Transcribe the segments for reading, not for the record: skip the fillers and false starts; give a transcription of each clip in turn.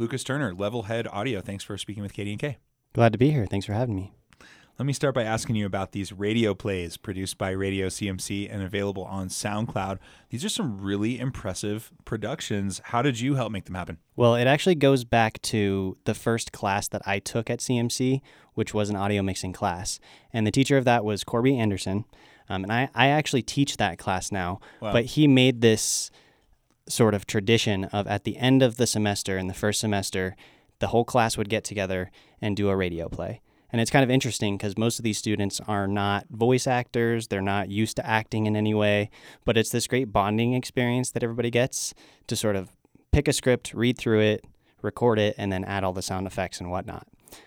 Lucas Turner, Level Head Audio. Thanks for speaking with Katie and Kay. Glad to be here. Thanks for having me. Let me start by asking you about these radio plays produced by Radio CMC and available on SoundCloud. These are some really impressive productions. How did you help make them happen? Well, it actually goes back to the first class that I took at CMC, which was an audio mixing class. And the teacher of that was Corby Anderson. And I actually teach that class now. Wow. But he made this sort of tradition of at the end of the semester, in the first semester, the whole class would get together and do a radio play. And it's kind of interesting because most of these students are not voice actors. They're not used to acting in any way. But it's this great bonding experience that everybody gets to sort of pick a script, read through it, record it, and then add all the sound effects and whatnot.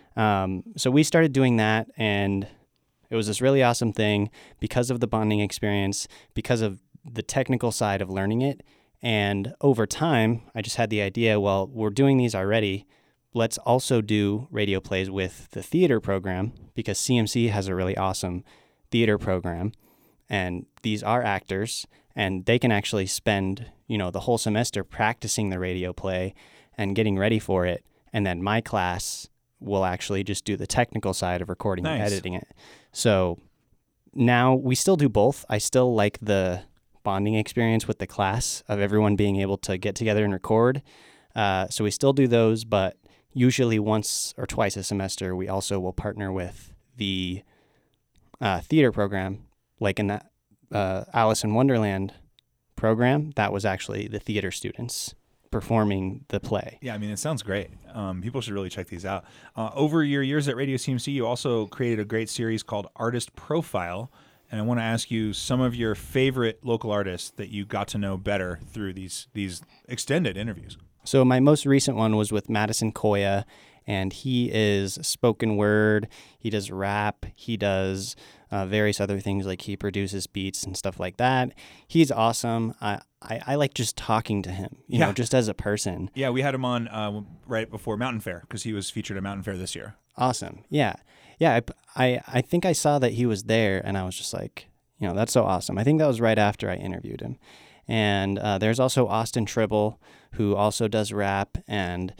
So we started doing that, and it was this really awesome thing because of the bonding experience, because of the technical side of learning it. And over time, I just had the idea, well, we're doing these already. Let's also do radio plays with the theater program because CMC has a really awesome theater program. And these are actors, and they can actually spend, the whole semester practicing the radio play and getting ready for it. And then my class will actually just do the technical side of recording and editing it. So now we still do both. I still like the bonding experience with the class of everyone being able to get together and record. So we still do those, but usually once or twice a semester, we also will partner with the theater program, like in that Alice in Wonderland program. That was actually the theater students performing the play. Yeah, it sounds great. People should really check these out. Over your years at Radio CMC, you also created a great series called Artist Profile. And I want to ask you some of your favorite local artists that you got to know better through these extended interviews. So my most recent one was with Madison Koya, and he is spoken word, he does rap, he does various other things, like he produces beats and stuff like that. He's awesome. I like just talking to him, just as a person. Yeah, we had him on right before Mountain Fair because he was featured at Mountain Fair this year. Awesome. Yeah. Yeah, I think I saw that he was there, and I was just like, that's so awesome. I think that was right after I interviewed him. And there's also Austin Tribble, who also does rap, and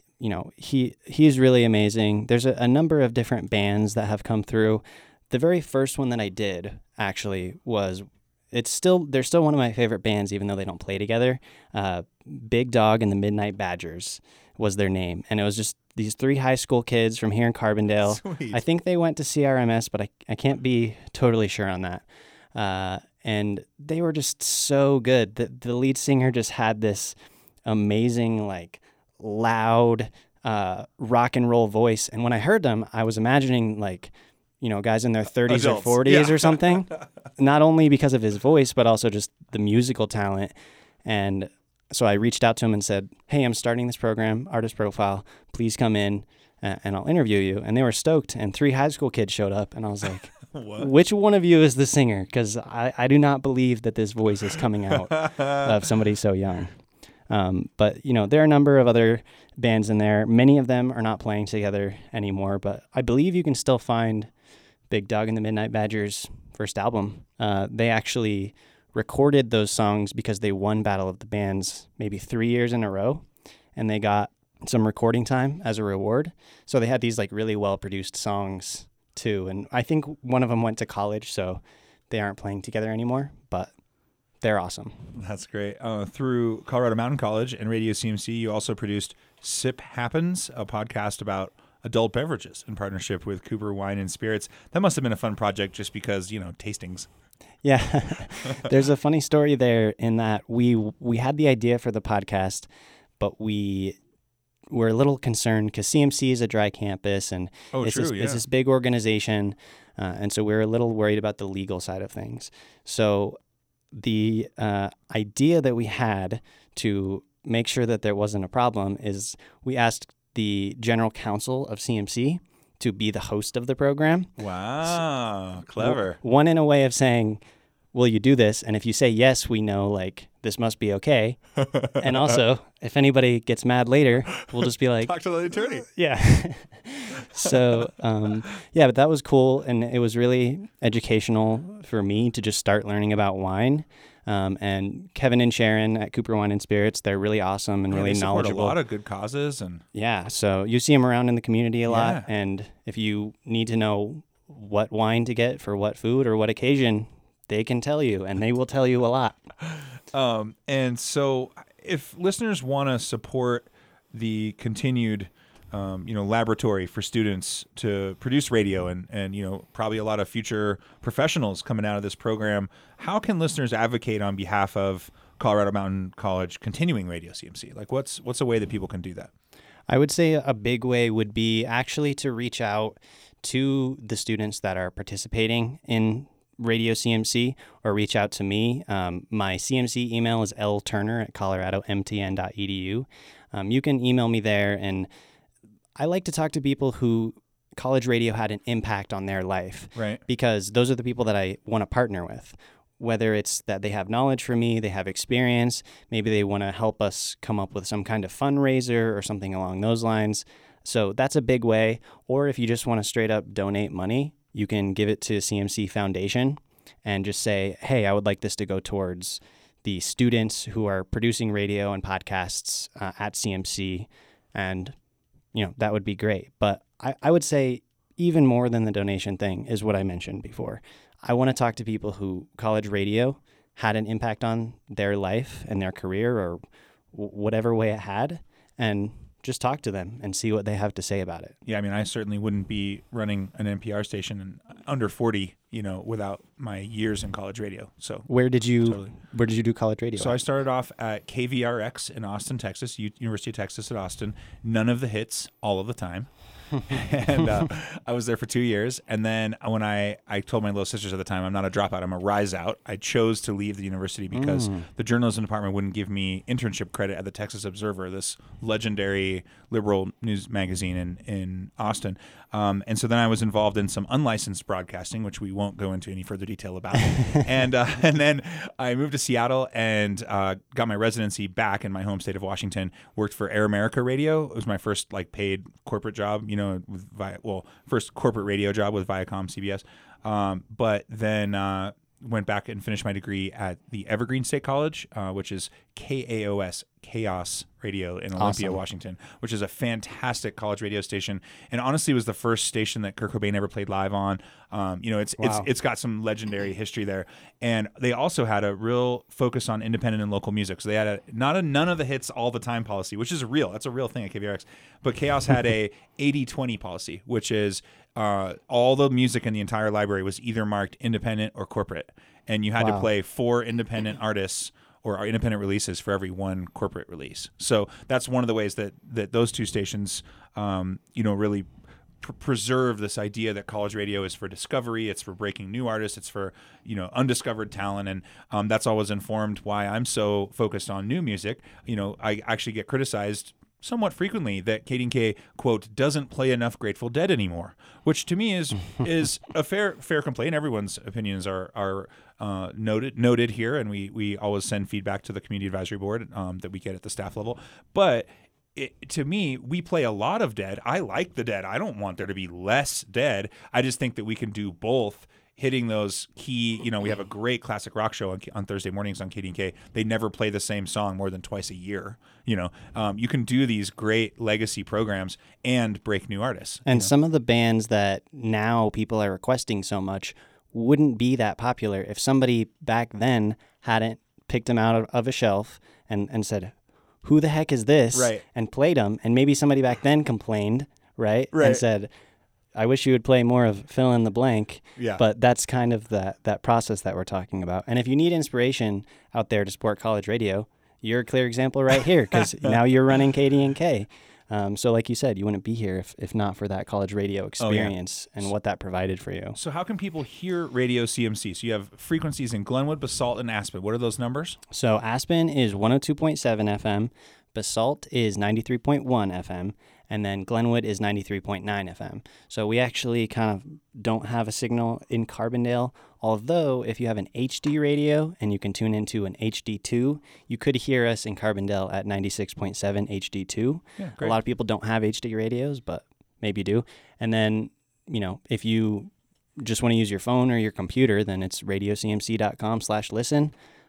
he's really amazing. There's a number of different bands that have come through. The very first one that I did actually they're still one of my favorite bands, even though they don't play together. Big Dog and the Midnight Badgers was their name, and it was just these 3 high school kids from here in Carbondale. Sweet. I think they went to CRMS, but I can't be totally sure on that. And they were just so good. The lead singer just had this amazing, loud rock and roll voice. And when I heard them, I was imagining guys in their 30s Adults. or 40s or something. Not only because of his voice, but also just the musical talent. And so I reached out to him and said, hey, I'm starting this program, Artist Profile. Please come in and I'll interview you. And they were stoked. And 3 high school kids showed up. And I was like, which one of you is the singer? Because I do not believe that this voice is coming out of somebody so young. But, there are a number of other bands in there. Many of them are not playing together anymore. But I believe you can still find Big Dog and the Midnight Badgers' first album. They actually recorded those songs because they won Battle of the Bands maybe 3 years in a row. And they got some recording time as a reward. So they had these really well-produced songs too. And I think one of them went to college, so they aren't playing together anymore, but they're awesome. That's great. Through Colorado Mountain College and Radio CMC, you also produced Sip Happens, a podcast about adult beverages in partnership with Cooper Wine and Spirits. That must have been a fun project just because, tastings. Yeah. There's a funny story there in that we had the idea for the podcast, but we were a little concerned because CMC is a dry campus and it's this big organization. And so we're a little worried about the legal side of things. So the idea that we had to make sure that there wasn't a problem is we asked the general counsel of CMC to be the host of the program. Wow, clever. One in a way of saying, will you do this? And if you say yes, we know this must be okay. And also, if anybody gets mad later, we'll just be like, talk to the attorney. Yeah. So, but that was cool. And it was really educational for me to just start learning about wine. And Kevin and Sharon at Cooper Wine and Spirits, they're really awesome and really they support knowledgeable. a lot of good causes. And yeah, so you see them around in the community a lot. And if you need to know what wine to get for what food or what occasion, they can tell you, and they will tell you a lot. And so if listeners want to support the continued laboratory for students to produce radio and probably a lot of future professionals coming out of this program, how can listeners advocate on behalf of Colorado Mountain College continuing Radio CMC? Like what's a way that people can do that? I would say a big way would be actually to reach out to the students that are participating in Radio CMC or reach out to me. My CMC email is lturner@coloradomtn.edu. You can email me there, and I like to talk to people who college radio had an impact on their life. Right. Because those are the people that I want to partner with. Whether it's that they have knowledge for me, they have experience, maybe they want to help us come up with some kind of fundraiser or something along those lines. So that's a big way. Or if you just want to straight up donate money, you can give it to CMC Foundation and just say, hey, I would like this to go towards the students who are producing radio and podcasts at CMC. And, that would be great. But I would say even more than the donation thing is what I mentioned before. I want to talk to people who college radio had an impact on their life and their career or whatever way it had, and just talk to them and see what they have to say about it. Yeah, I mean, I certainly wouldn't be running an NPR station under 40, without my years in college radio. So where did you do college radio? So I started off at KVRX in Austin, Texas, University of Texas at Austin. None of the hits, all of the time. And I was there for 2 years. And then when I told my little sisters at the time, I'm not a dropout, I'm a rise out. I chose to leave the university because the journalism department wouldn't give me internship credit at the Texas Observer, this legendary liberal news magazine in Austin. And so then I was involved in some unlicensed broadcasting, which we won't go into any further detail about. And then I moved to Seattle and got my residency back in my home state of Washington. Worked for Air America Radio. It was my first paid corporate job. First corporate radio job with Viacom CBS. But then went back and finished my degree at the Evergreen State College, which is KAOS, Chaos Radio in Olympia, Washington, which is a fantastic college radio station. And honestly was the first station that Kurt Cobain ever played live on. It's got some legendary history there. And they also had a real focus on independent and local music. So they had none of the hits all the time policy, which is real. That's a real thing at KVRX. But Chaos had a 80-20 policy, which is all the music in the entire library was either marked independent or corporate. And you had to play 4 independent artists or independent releases for every one corporate release. So that's one of the ways that those two stations, really preserve this idea that college radio is for discovery, it's for breaking new artists, it's for undiscovered talent, and that's always informed why I'm so focused on new music. I actually get criticized somewhat frequently that KDNK, quote, doesn't play enough Grateful Dead anymore, which to me is a fair complaint. Everyone's opinions are noted here, and we always send feedback to the community advisory board that we get at the staff level. But to me, we play a lot of Dead. I like the Dead. I don't want there to be less Dead. I just think that we can do both, hitting those key, we have a great classic rock show on Thursday mornings on KDNK. They never play the same song more than twice a year. You can do these great legacy programs and break new artists. And some of the bands that now people are requesting so much wouldn't be that popular if somebody back then hadn't picked them out of a shelf and said, who the heck is this? Right. And played them. And maybe somebody back then complained, right? And said, I wish you would play more of fill in the blank. Yeah. But that's kind of that process that we're talking about. And if you need inspiration out there to support college radio, you're a clear example right here because now you're running KDNK. So like you said, you wouldn't be here if not for that college radio experience and what that provided for you. So how can people hear Radio CMC? So you have frequencies in Glenwood, Basalt, and Aspen. What are those numbers? So Aspen is 102.7 FM, Basalt is 93.1 FM, and then Glenwood is 93.9 FM. So we actually kind of don't have a signal in Carbondale, although if you have an HD radio and you can tune into an HD2, you could hear us in Carbondale at 96.7 HD2. Yeah, great. A lot of people don't have HD radios, but maybe you do. And then, if you just want to use your phone or your computer, then it's radiocmc.com/listen.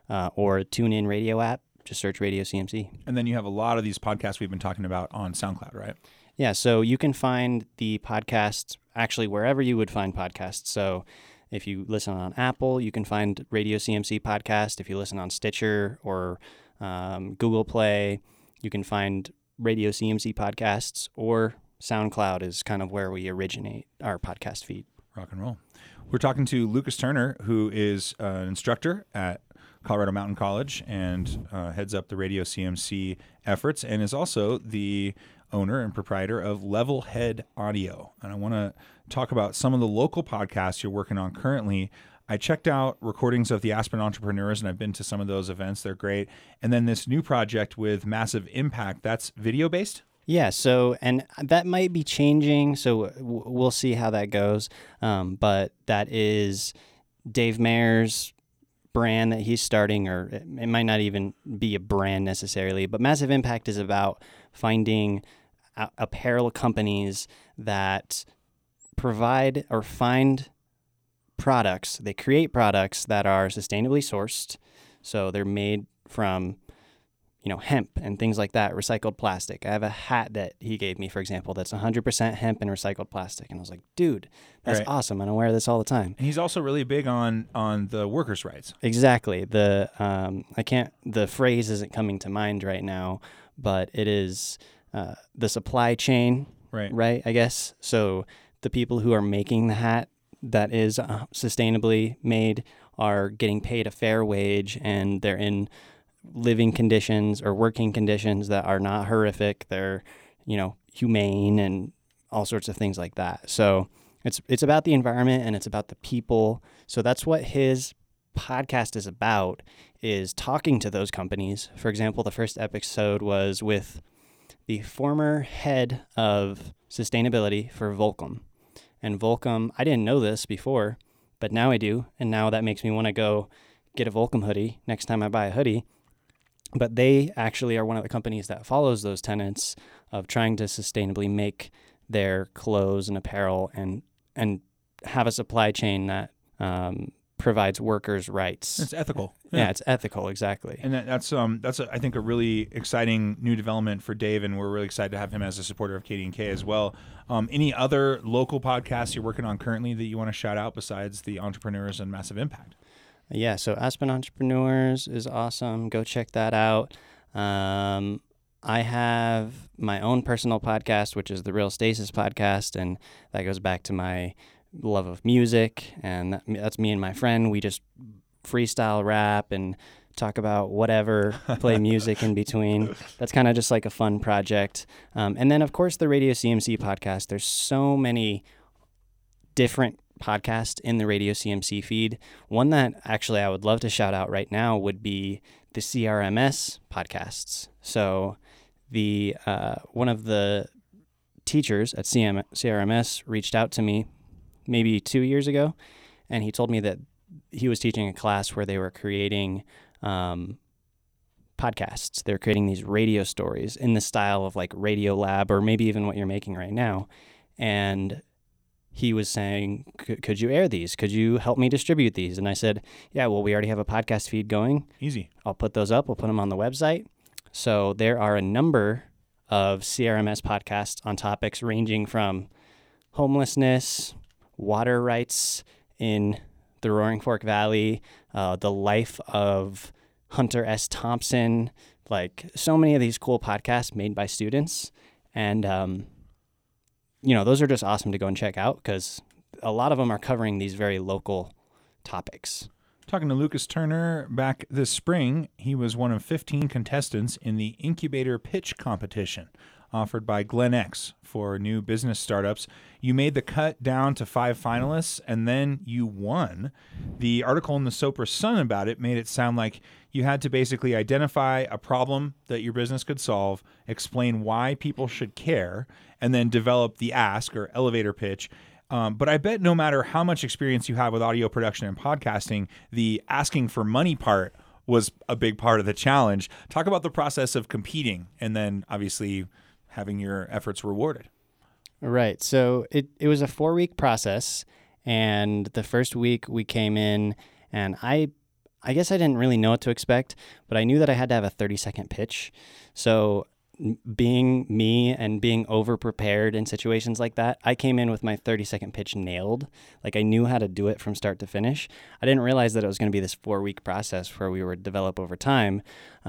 or TuneIn Radio app. Just search Radio CMC. And then you have a lot of these podcasts we've been talking about on SoundCloud, right? Yeah, so you can find the podcasts actually wherever you would find podcasts. So if you listen on Apple, you can find Radio CMC podcast. If you listen on Stitcher or Google Play, you can find Radio CMC podcasts, or SoundCloud is kind of where we originate our podcast feed. Rock and roll. We're talking to Lucas Turner, who is an instructor at Colorado Mountain College and heads up the Radio CMC efforts, and is also the owner and proprietor of Level Head Audio. And I want to talk about some of the local podcasts you're working on currently. I checked out recordings of the Aspen Entrepreneurs, and I've been to some of those events. They're great. And then this new project with Massive Impact, that's video-based? Yeah, so, and that might be changing, so we'll see how that goes. But that is Dave Mayer's brand that he's starting, or it might not even be a brand necessarily, but Massive Impact is about finding apparel companies that provide or find products. They create products that are sustainably sourced, so they're made from hemp and things like that, recycled plastic. I have a hat that he gave me, for example, that's 100% hemp and recycled plastic. And I was like, dude, that's awesome. And I wear this all the time. And he's also really big on the workers' rights. Exactly. The phrase isn't coming to mind right now, but it is the supply chain, right? I guess. So the people who are making the hat that is sustainably made are getting paid a fair wage, and they're in living conditions or working conditions that are not horrific. They're, humane and all sorts of things like that. So it's about the environment and it's about the people. So that's what his podcast is about, is talking to those companies. For example, the first episode was with the former head of sustainability for Volcom. And Volcom, I didn't know this before, but now I do. And now that makes me want to go get a Volcom hoodie next time I buy a hoodie. But they actually are one of the companies that follows those tenets of trying to sustainably make their clothes and apparel and have a supply chain that provides workers' rights. It's ethical. Yeah, it's ethical, exactly. And that's I think a really exciting new development for Dave, and we're really excited to have him as a supporter of KD&K as well. Any other local podcasts you're working on currently that you want to shout out besides the Entrepreneurs and Massive Impact? Yeah, so Aspen Entrepreneurs is awesome. Go check that out. I have my own personal podcast, which is the Real Stasis podcast, and that goes back to my love of music, and that's me and my friend. We just freestyle rap and talk about whatever, play music in between. That's kind of just like a fun project. And then, of course, the Radio CMC podcast. There's so many different podcast in the Radio CMC feed. One that actually I would love to shout out right now would be the CRMS podcasts. So the one of the teachers at CRMS reached out to me maybe 2 years ago, and he told me that he was teaching a class where they were creating podcasts. They're creating these radio stories in the style of like Radio Lab, or maybe even what you're making right now. And he was saying, could you air these? Could you help me distribute these? And I said, yeah, well, we already have a podcast feed going. Easy. I'll put those up. We'll put them on the website. So there are a number of CRMS podcasts on topics ranging from homelessness, water rights in the Roaring Fork Valley, the life of Hunter S. Thompson, like so many of these cool podcasts made by students. And, those are just awesome to go and check out because a lot of them are covering these very local topics. Talking to Lucas Turner back this spring, he was one of 15 contestants in the Incubator Pitch Competition offered by GlenX for new business startups. You made the cut down to 5 finalists, and then you won. The article in the Sopra Sun about it made it sound like you had to basically identify a problem that your business could solve, explain why people should care, and then develop the ask or elevator pitch. But I bet no matter how much experience you have with audio production and podcasting, the asking for money part was a big part of the challenge. Talk about the process of competing and then obviously having your efforts rewarded. Right. So it was a 4-week process, and the first week we came in, and I I guess I didn't really know what to expect, but I knew that I had to have a 30-second pitch. So being me and being over-prepared in situations like that, I came in with my 30-second pitch nailed. Like, I knew how to do it from start to finish. I didn't realize that it was going to be this 4-week process where we would develop over time.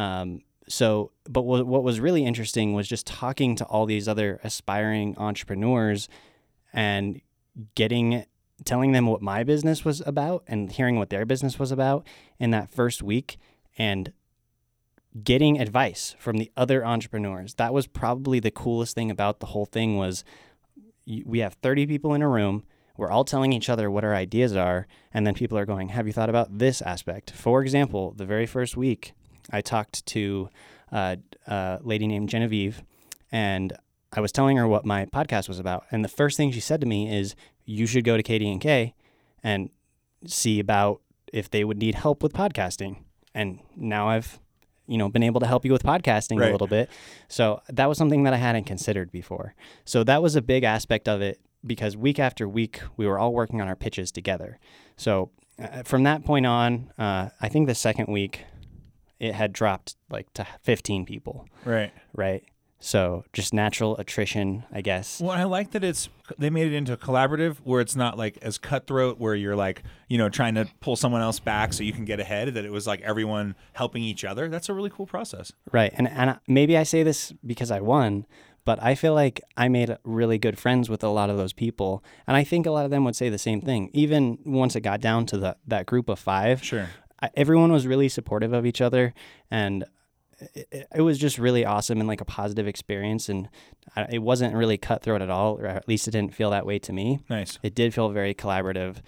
But what was really interesting was just talking to all these other aspiring entrepreneurs and telling them what my business was about and hearing what their business was about in that first week and getting advice from the other entrepreneurs. That was probably the coolest thing about the whole thing was we have 30 people in a room. We're all telling each other what our ideas are. And then people are going, have you thought about this aspect? For example, the very first week, I talked to a lady named Genevieve, and I was telling her what my podcast was about. And the first thing she said to me is, you should go to KD&K and see about if they would need help with podcasting. And now I've, been able to help you with podcasting a little bit. So that was something that I hadn't considered before. So that was a big aspect of it because week after week, we were all working on our pitches together. So from that point on, I think the second week, it had dropped like to 15 people. Right. So just natural attrition, I guess. Well, I like that they made it into a collaborative where it's not like as cutthroat where you're like, trying to pull someone else back so you can get ahead, that it was like everyone helping each other. That's a really cool process. Right. And maybe I say this because I won, but I feel like I made really good friends with a lot of those people. And I think a lot of them would say the same thing. Even once it got down to that group of 5. Sure. Everyone was really supportive of each other, and it was just really awesome and like a positive experience. And it wasn't really cutthroat at all, or at least it didn't feel that way to me. Nice. It did feel very collaborative.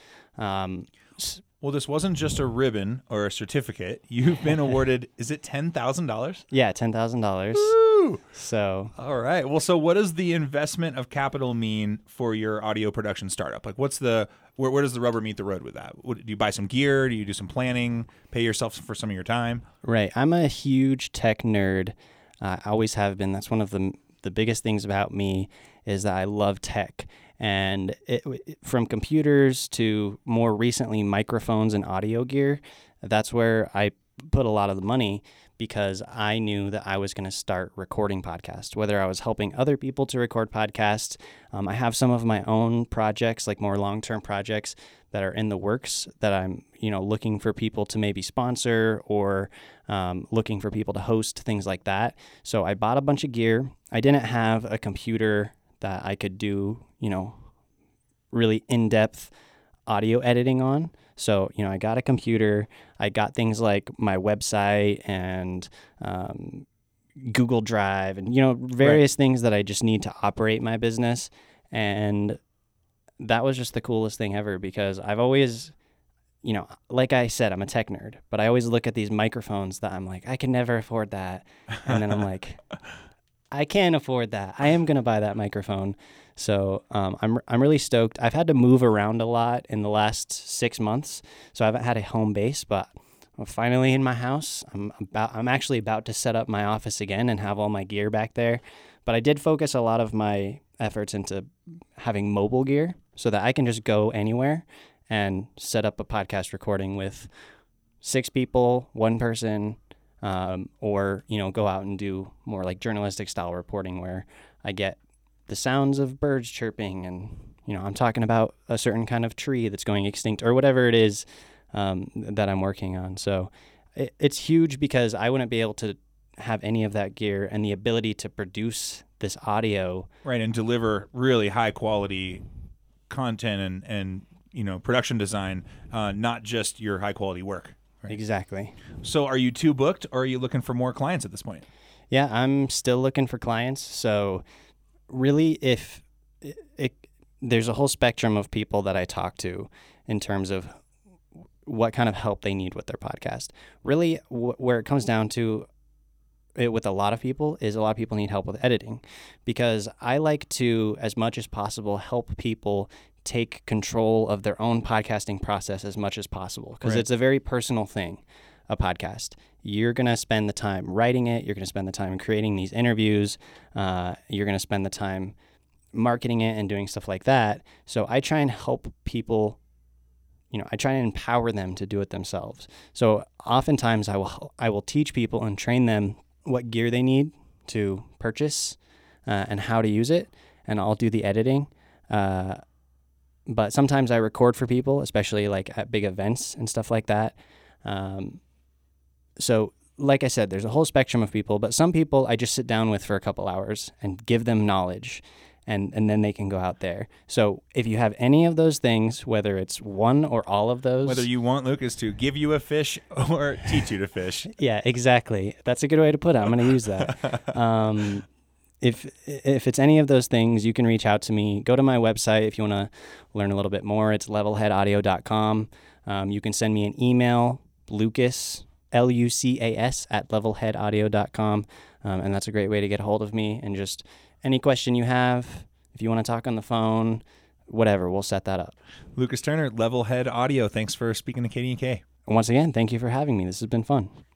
Well, this wasn't just a ribbon or a certificate. You've been awarded, is it $10,000? Yeah, $10,000. Woo! So. All right. Well, so what does the investment of capital mean for your audio production startup? Like, where does the rubber meet the road with that? Do you buy some gear? Do you do some planning? Pay yourself for some of your time? Right. I'm a huge tech nerd. I always have been. That's one of the biggest things about me is that I love tech. And from computers to more recently microphones and audio gear, that's where I put a lot of the money because I knew that I was going to start recording podcasts, whether I was helping other people to record podcasts. I have some of my own projects, like more long-term projects that are in the works that I'm, looking for people to maybe sponsor or looking for people to host, things like that. So I bought a bunch of gear. I didn't have a computer that I could do, really in-depth audio editing on. So, I got a computer, I got things like my website and Google Drive and, various things that I just need to operate my business. And that was just the coolest thing ever because I've always, like I said, I'm a tech nerd, but I always look at these microphones that I'm like, I can never afford that. And then I'm like, I can afford that. I am going to buy that microphone. So I'm really stoked. I've had to move around a lot in the last 6 months, so I haven't had a home base, but I'm finally in my house. I'm actually about to set up my office again and have all my gear back there. But I did focus a lot of my efforts into having mobile gear so that I can just go anywhere and set up a podcast recording with 6 people, 1 person, or go out and do more like journalistic style reporting where I get the sounds of birds chirping and I'm talking about a certain kind of tree that's going extinct or whatever it is that I'm working on. So it's huge because I wouldn't be able to have any of that gear and the ability to produce this audio, right, and deliver really high quality content and production design, not just your high quality work. Right? Exactly. So are you too booked or are you looking for more clients at this point? Yeah, I'm still looking for clients. So really, if there's a whole spectrum of people that I talk to in terms of what kind of help they need with their podcast. Really, where it comes down to it with a lot of people is a lot of people need help with editing because I like to, as much as possible, help people take control of their own podcasting process as much as possible because It's a very personal thing, a podcast. You're going to spend the time writing it. You're going to spend the time creating these interviews. You're going to spend the time marketing it and doing stuff like that. So I try and help people I try to empower them to do it themselves. So oftentimes I will teach people and train them what gear they need to purchase and how to use it, and I'll do the editing. But sometimes I record for people, especially like at big events and stuff like that. So like I said, there's a whole spectrum of people, but some people I just sit down with for a couple hours and give them knowledge, and then they can go out there. So if you have any of those things, whether it's one or all of those. Whether you want Lucas to give you a fish or teach you to fish. Yeah, exactly. That's a good way to put it. I'm going to use that. If it's any of those things, you can reach out to me. Go to my website if you want to learn a little bit more. It's levelheadaudio.com. You can send me an email, Lucas, Lucas, at levelheadaudio.com. And that's a great way to get a hold of me. And just any question you have, if you want to talk on the phone, whatever, we'll set that up. Lucas Turner, Levelhead Audio. Thanks for speaking to KDNK. Once again, thank you for having me. This has been fun.